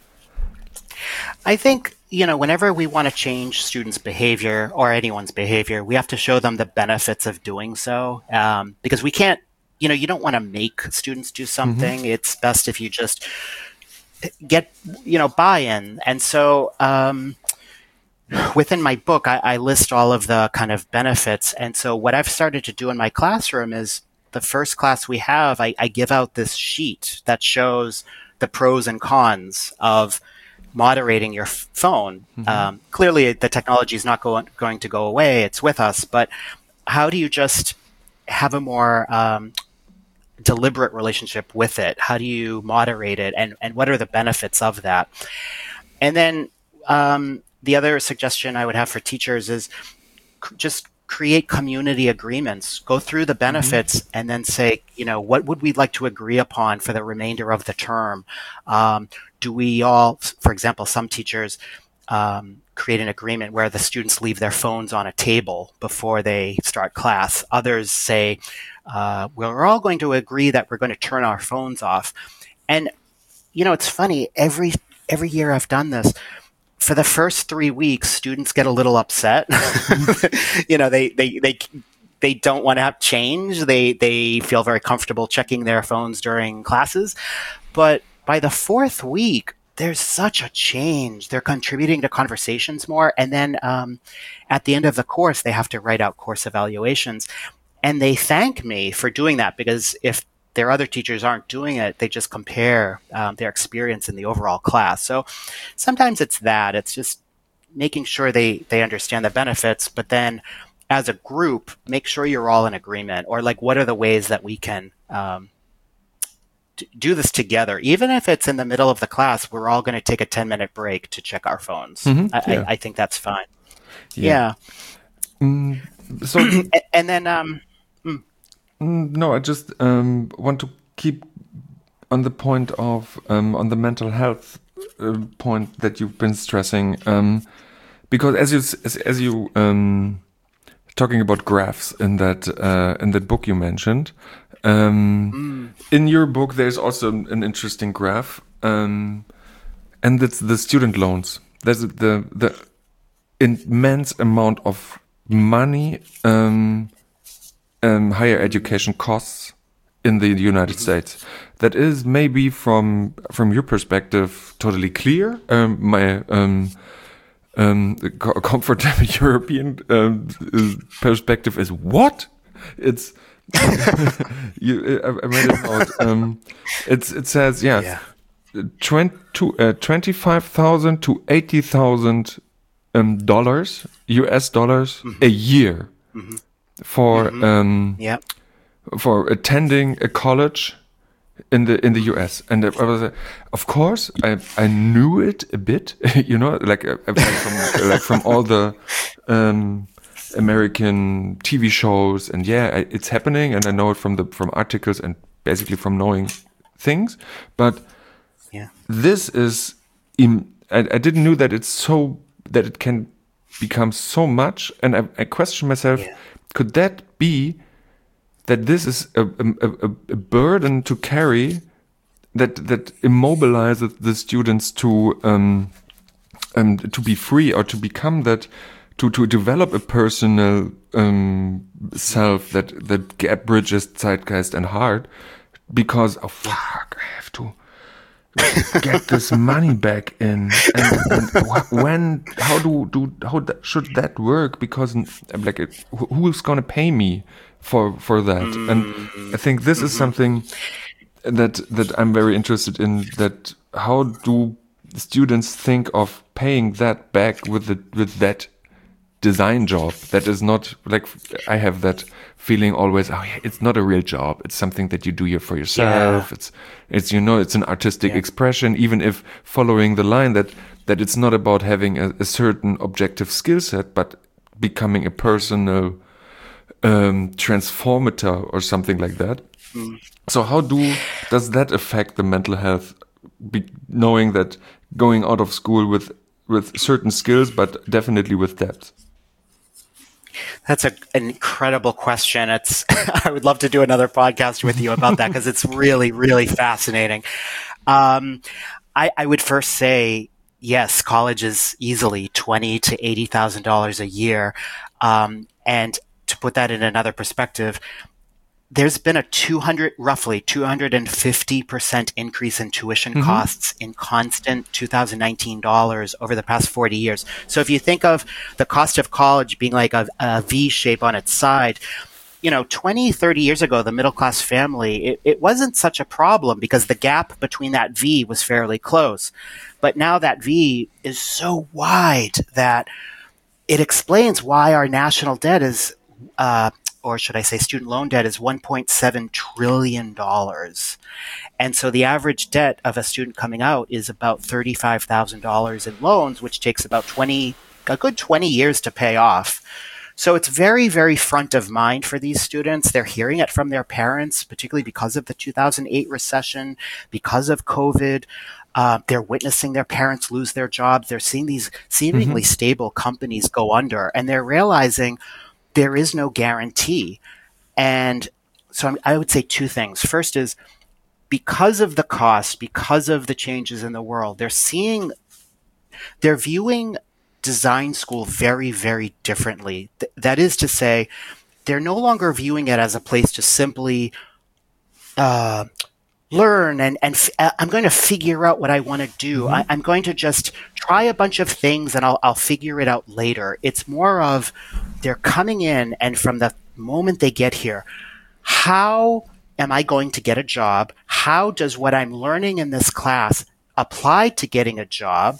I think, whenever we want to change students' behavior or anyone's behavior, we have to show them the benefits of doing so, because we can't, you don't want to make students do something. Mm-hmm. It's best if you just get, buy-in. And so within my book, I list all of the kind of benefits. And so what I've started to do in my classroom is the first class we have, I give out this sheet that shows the pros and cons of moderating your phone. Mm-hmm. Clearly, the technology is not going to go away. It's with us. But how do you just have a more deliberate relationship with it? How do you moderate it? And what are the benefits of that? And then the other suggestion I would have for teachers is just create community agreements. Go through the benefits and then say, what would we like to agree upon for the remainder of the term? Do we all, for example, some teachers create an agreement where the students leave their phones on a table before they start class. Others say, we're all going to agree that we're going to turn our phones off. And, it's funny, every year I've done this, for the first 3 weeks, students get a little upset. They don't want to have change. They feel very comfortable checking their phones during classes. But by the 4th week, there's such a change. They're contributing to conversations more. And then at the end of the course, they have to write out course evaluations. And they thank me for doing that, because if their other teachers aren't doing it, they just compare their experience in the overall class. So sometimes it's that. It's just making sure they understand the benefits, but then as a group, make sure you're all in agreement, or like, what are the ways that we can do this together? Even if it's in the middle of the class, we're all going to take a 10-minute break to check our phones. Mm-hmm. I think that's fine. Yeah. So, and then, no, I just want to keep on the point of on the mental health point that you've been stressing, because as you talking about graphs in that book you mentioned, in your book there's also an interesting graph, and it's the student loans. There's the immense amount of money higher education costs in the United States. That is maybe from your perspective totally clear. My comfortable European perspective is what? It's I read it out. It says 25,000 to $80,000 US dollars a year. Mm-hmm. For attending a college in the US, and I was of course I knew it a bit, like from all the American TV shows, and it's happening, and I know it from articles and basically from knowing things. But Yeah. this is, I didn't know that that it can become so much, and I question myself, could that be that this is a burden to carry that immobilizes the students to be free, or to become that, to develop a personal self that gap bridges zeitgeist and heart, because fuck, I have to get this money back in, and should that work? Because I'm like, who's gonna pay me for that? And I think this is something that I'm very interested in. That how do students think of paying that back with that design job that is not like, I have that feeling always, it's not a real job, it's something that you do here for yourself. It's it's an artistic expression, even if following the line that it's not about having a certain objective skill set, but becoming a personal transformator or something like that. So how does that affect the mental health, knowing that going out of school with certain skills, but definitely with depth? That's an incredible question. I would love to do another podcast with you about that, because it's really, really fascinating. I would first say, yes, college is easily $20,000 to $80,000 a year. And to put that in another perspective, there's been a roughly 250% increase in tuition costs in constant 2019 dollars over the past 40 years. So if you think of the cost of college being like a V shape on its side, 20, 30 years ago, the middle class family, it wasn't such a problem because the gap between that V was fairly close. But now that V is so wide that it explains why our national debt is, or should I say student loan debt, is $1.7 trillion. And so the average debt of a student coming out is about $35,000 in loans, which takes about a good 20 years to pay off. So it's very, very front of mind for these students. They're hearing it from their parents, particularly because of the 2008 recession, because of COVID. They're witnessing their parents lose their jobs. They're seeing these seemingly stable companies go under, and they're realizing there is no guarantee. And so I would say two things. First is, because of the cost, because of the changes in the world, they're viewing design school very, very differently. That is to say, they're no longer viewing it as a place to simply learn and I'm going to figure out what I want to do. I'm going to just try a bunch of things and I'll figure it out later. It's more of, they're coming in, and from the moment they get here, how am I going to get a job? How does what I'm learning in this class apply to getting a job?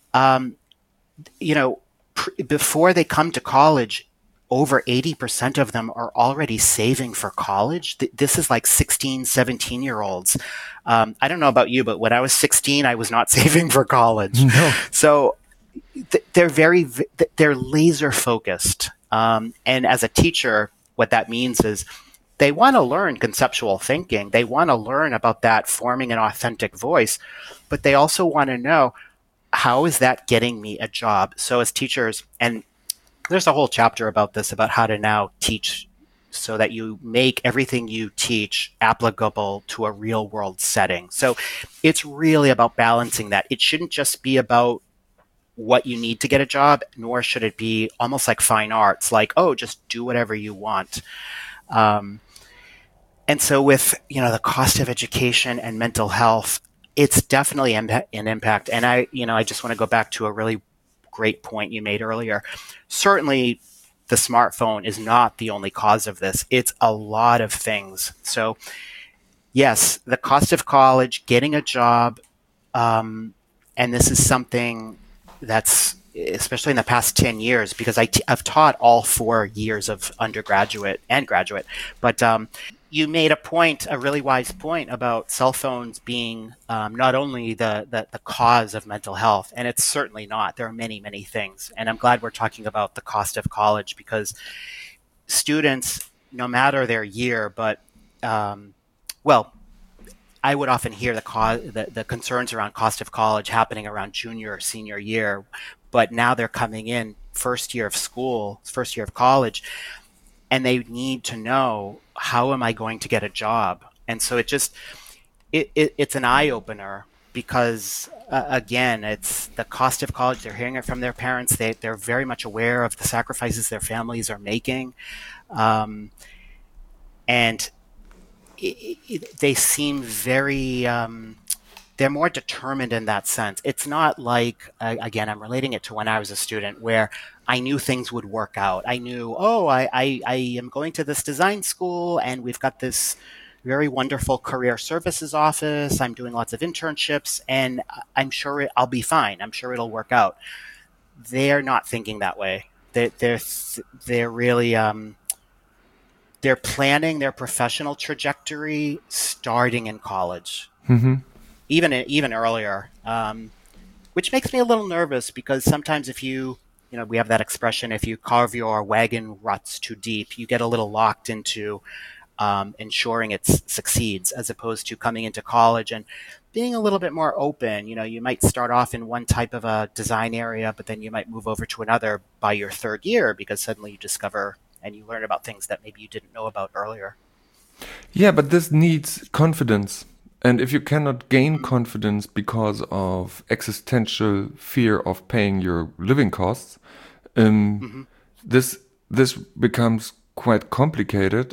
Before they come to college, over 80% of them are already saving for college. This is like 16, 17-year-olds. I don't know about you, but when I was 16, I was not saving for college. No. So they're laser focused. And as a teacher, what that means is they want to learn conceptual thinking. They want to learn about that forming an authentic voice, but they also want to know, how is that getting me a job? So as teachers, and there's a whole chapter about this, about how to now teach so that you make everything you teach applicable to a real world setting. So it's really about balancing that. It shouldn't just be about what you need to get a job, nor should it be almost like fine arts, like, oh, just do whatever you want. And so with, the cost of education and mental health, it's definitely an impact. And I just want to go back to a really great point you made earlier. Certainly, the smartphone is not the only cause of this. It's a lot of things. So, yes, the cost of college, getting a job, and this is something that's, especially in the past 10 years, because I've taught all 4 years of undergraduate and graduate, but you made a really wise point about cell phones being not only the cause of mental health, and it's certainly not. There are many, many things. And I'm glad we're talking about the cost of college because students, no matter their year, but well, I would often hear the concerns around cost of college happening around junior or senior year, but now they're coming in first year of school, first year of college, and they need to know, how am I going to get a job? And so it's an eye opener because again, it's the cost of college. They're hearing it from their parents. They're very much aware of the sacrifices their families are making, and they seem very they're more determined in that sense. It's not like, again, I'm relating it to when I was a student where I knew things would work out. I knew, oh, I am going to this design school and we've got this very wonderful career services office. I'm doing lots of internships and I'm sure I'll be fine. I'm sure it'll work out. They're not thinking that way. They're really, they're planning their professional trajectory starting in college. Even earlier, which makes me a little nervous because sometimes if we have that expression, if you carve your wagon ruts too deep, you get a little locked into ensuring it succeeds, as opposed to coming into college and being a little bit more open. You might start off in one type of a design area, but then you might move over to another by your third year because suddenly you discover and you learn about things that maybe you didn't know about earlier. Yeah, but this needs confidence. And if you cannot gain confidence because of existential fear of paying your living costs, this becomes quite complicated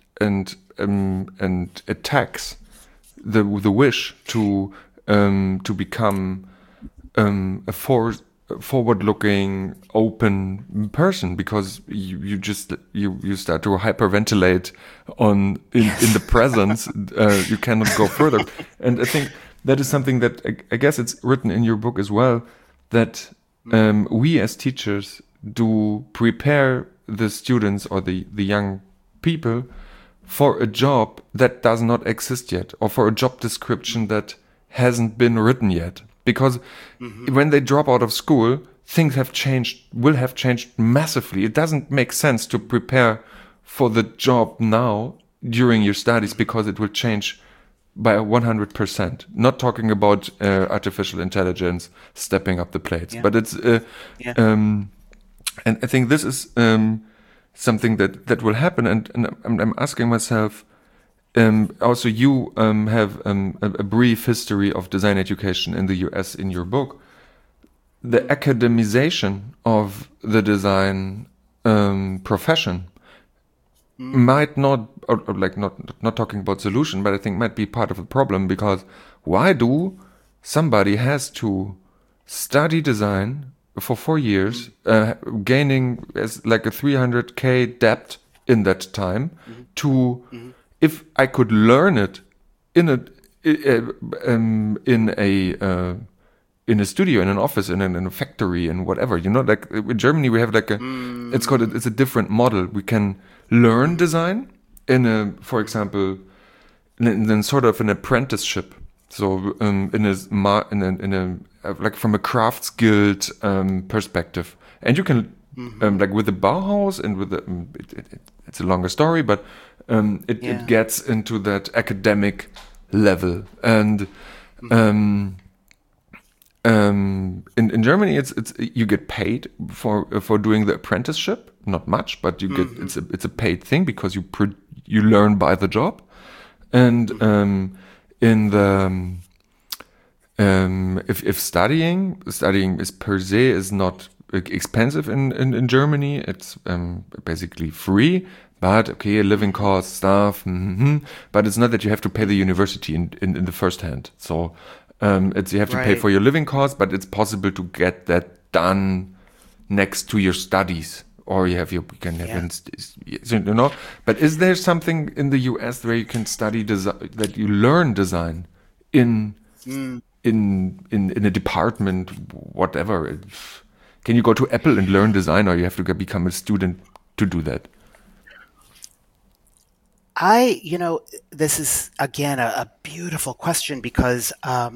and attacks the wish to become a forward-looking, open person, because you start to hyperventilate in the presence. You cannot go further, and I think that is something that I guess it's written in your book as well, that we as teachers do prepare the students or the young people for a job that does not exist yet, or for a job description that hasn't been written yet. Because when they drop out of school, things will have changed massively. It doesn't make sense to prepare for the job now during your studies, because it will change by 100%. Not talking about artificial intelligence stepping up the plates, but it's and I think this is something that will happen. And I'm asking myself. Also, you have a brief history of design education in the US in your book. The academization of the design profession might not, or not talking about solution, but I think might be part of the problem, because why do somebody has to study design for 4 years, gaining as like a 300K debt in that time to... If I could learn it in a studio, in an office, in a factory, in whatever, like in Germany we have like it's a different model. We can learn design for example, in sort of an apprenticeship. So in a like from a crafts guild perspective, and you can like with the Bauhaus and with the it's a longer story, but it gets into that academic level. And in Germany, it's you get paid for doing the apprenticeship. Not much, but you get it's a paid thing, because you learn by the job. And in the if studying is per se is not expensive in Germany, it's basically free. But okay, living costs, stuff, but it's not that you have to pay the university in the first hand. So you have to pay for your living costs, but it's possible to get that done next to your studies, or you can have But is there something in the US where you can study design, that you learn design in a department, whatever? Can you go to Apple and learn design, or you have to become a student to do that? This is again a beautiful question because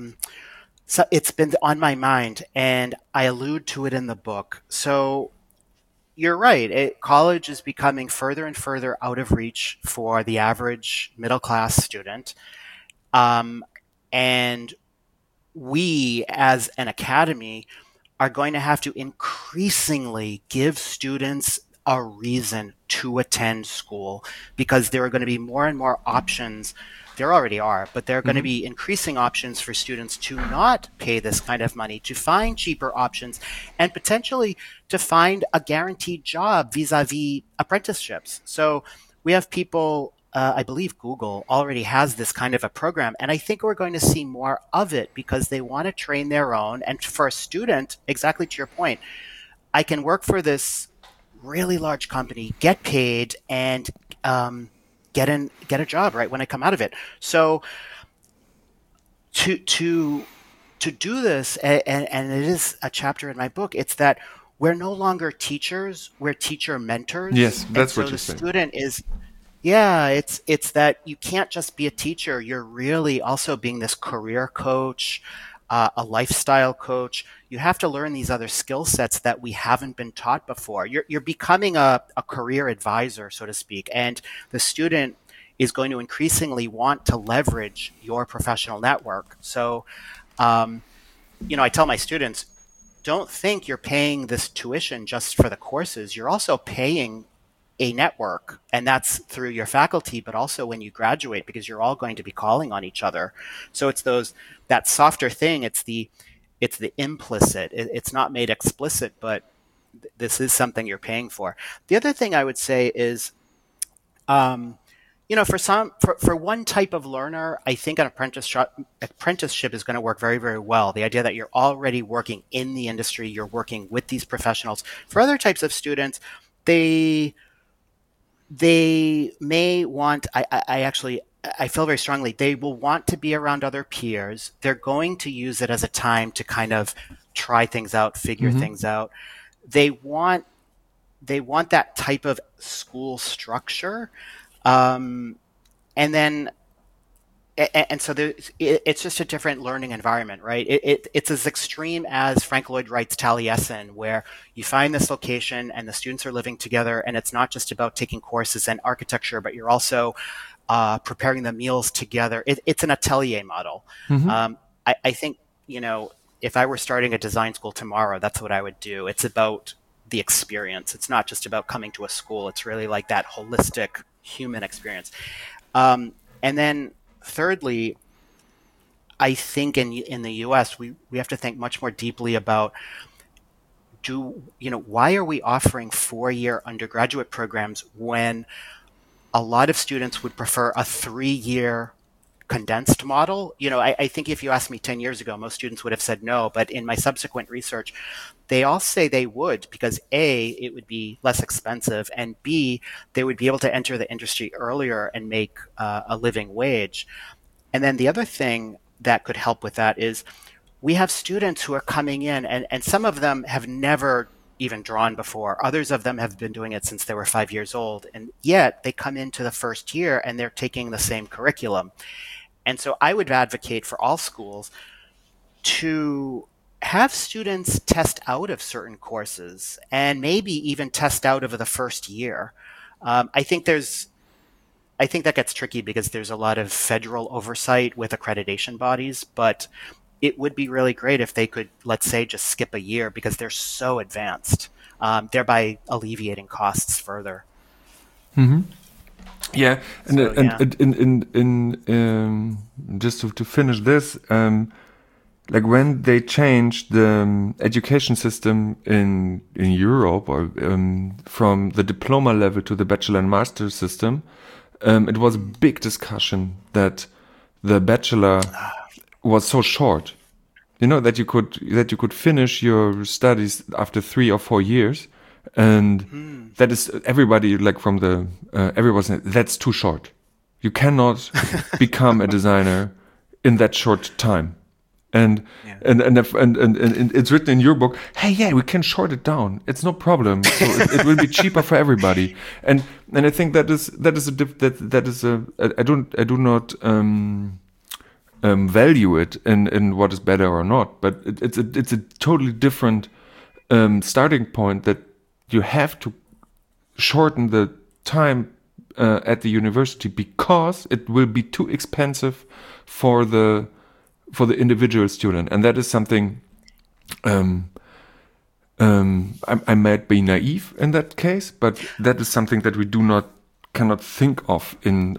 so it's been on my mind, and I allude to it in the book. So you're right. College is becoming further and further out of reach for the average middle class student. Um, and we, as an academy, are going to have to increasingly give students a reason to attend school because there are going to be more and more options. There already are, but there are going to Hmm. be increasing options for students to not pay this kind of money, to find cheaper options, and potentially to find a guaranteed job vis-a-vis apprenticeships. So we have people, I believe Google already has this kind of a program, and I think we're going to see more of it because they want to train their own. And for a student, exactly to your point, I can work for this really large company, get paid, and um, get a job right when I come out of it. So to to to do this, and it is a chapter in my book, it's that we're no longer teachers, we're teacher mentors. Yes, And that's so what you the say. student is, yeah, it's that you can't just be a teacher. You're really also being this career coach, a lifestyle coach. You have to learn these other skill sets that we haven't been taught before. You're becoming a career advisor, so to speak, and the student is going to increasingly want to leverage your professional network. So, um, I tell my students, don't think you're paying this tuition just for the courses. You're also paying a network, and that's through your faculty, but also when you graduate, because you're all going to be calling on each other. So it's that softer thing. It's the implicit. It's not made explicit, but this is something you're paying for. The other thing I would say is, um, for one type of learner, I think an apprenticeship is going to work very, very well. The idea that you're already working in the industry, you're working with these professionals. For other types of students, they they may want, I actually, I feel very strongly, they will want to be around other peers. They're going to use it as a time to kind of try things out, figure Hmm. things out. They want, they want that type of school structure. Um, and then and so it's just a different learning environment, right? It's as extreme as Frank Lloyd Wright's Taliesin, where you find this location and the students are living together, and it's not just about taking courses in architecture, but you're also preparing the meals together. It's an atelier model. Hmm. I think, if I were starting a design school tomorrow, that's what I would do. It's about the experience. It's not just about coming to a school. It's really like that holistic human experience. And then thirdly, I think in the U.S. we have to think much more deeply about, why are we offering 4-year undergraduate programs when a lot of students would prefer a 3-year condensed model? I think if you asked me 10 years ago, most students would have said no. But in my subsequent research, they all say they would because A, it would be less expensive, and B, they would be able to enter the industry earlier and make a living wage. And then the other thing that could help with that is we have students who are coming in, and some of them have never even drawn before. Others of them have been doing it since they were 5 years old. And yet they come into the first year and they're taking the same curriculum. And so I would advocate for all schools to have students test out of certain courses and maybe even test out of the first year. I think that gets tricky because there's a lot of federal oversight with accreditation bodies, but it would be really great if they could, let's say, just skip a year because they're so advanced, thereby alleviating costs further. Hmm. Yeah, and So yeah. just to finish this, like when they changed the education system in Europe, or from the diploma level to the bachelor and master system, it was a big discussion that the bachelor was so short. You know that you could finish your studies after 3 or 4 years, and Hmm. that is everybody, like from the everyone said that's too short. You cannot become a designer in that short time. And Yeah. and it's written in your book. Hey, yeah, we can short it down. It's no problem. So it will be cheaper for everybody. And I think that is I do not value it in what is better or not. But it's a totally different starting point, that you have to shorten the time at the university because it will be too expensive for the individual student, and that is something I might be naive in that case, but that is something that we cannot think of in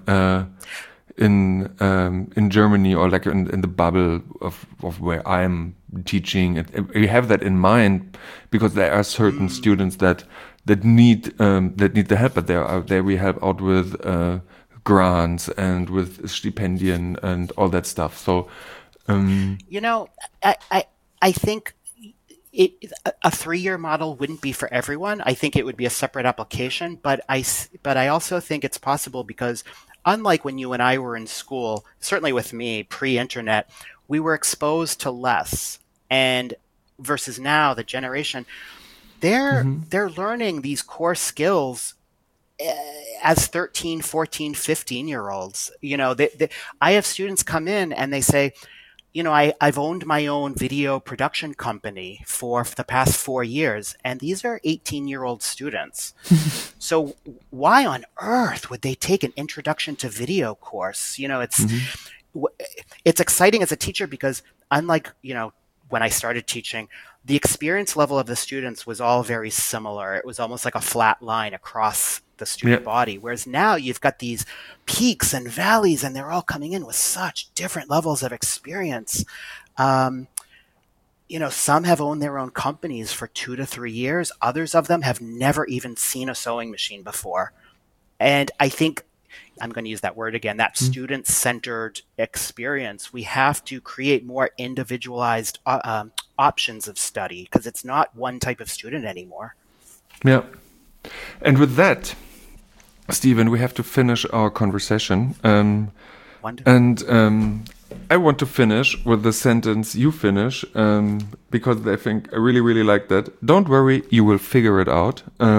Germany, or like in the bubble of where I'm teaching. We have that in mind because there are certain students that need the help, but there we help out with grants and with stipendien and all that stuff. So. I think a 3-year model wouldn't be for everyone. I think it would be a separate application, but I also think it's possible because unlike when you and I were in school, certainly with me pre-internet, we were exposed to less, and versus now the generation, they're learning these core skills as 13, 14, 15-year-olds. I have students come in and they say, I've owned my own video production company for the past 4 years, and these are 18-year-old students. So why on earth would they take an introduction to video course? It's exciting as a teacher because unlike, when I started teaching, the experience level of the students was all very similar. It was almost like a flat line across the student body. Whereas now you've got these peaks and valleys, and they're all coming in with such different levels of experience. Some have owned their own companies for 2 to 3 years. Others of them have never even seen a sewing machine before. And I think, I'm going to use that word again, that student-centered experience, we have to create more individualized options of study, because it's not one type of student anymore. Yeah. And with that, Stephen, we have to finish our conversation. Wonderful. And I want to finish with the sentence you finish, because I think I really, really like that. Don't worry, you will figure it out.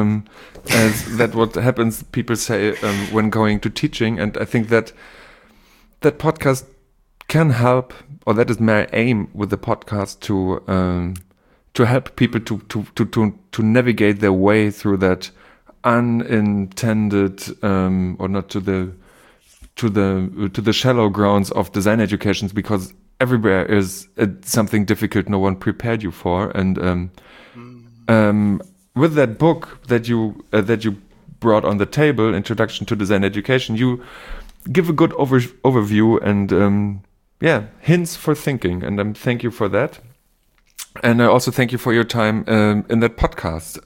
As that what happens, people say when going to teaching. And I think that podcast can help, or that is my aim with the podcast, to help people to navigate their way through that unintended or not to the shallow grounds of design educations, because everywhere is something difficult no one prepared you for. And with that book that you brought on the table, Introduction to Design Education, you give a good overview and hints for thinking. And thank you for that. And I also thank you for your time in that podcast.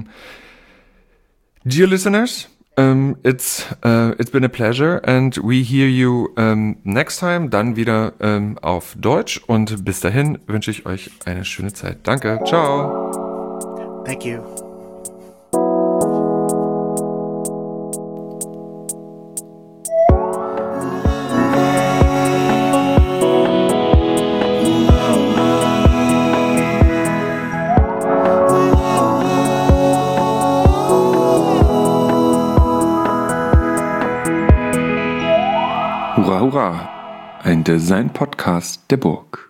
Dear listeners, it's been a pleasure, and we hear you next time, dann wieder auf Deutsch, und bis dahin wünsche ich euch eine schöne Zeit. Danke, ciao. Thank you. Hurra, hurra! Ein Design-Podcast der Burg.